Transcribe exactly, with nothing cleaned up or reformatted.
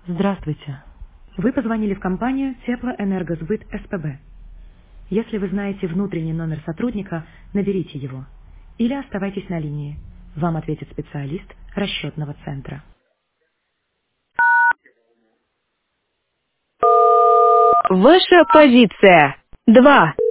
Здравствуйте. Вы позвонили в компанию Теплоэнергосбыт СПБ. Если вы знаете внутренний номер сотрудника, наберите его. Или оставайтесь на линии. Вам ответит специалист расчетного центра. Ваша позиция. Два.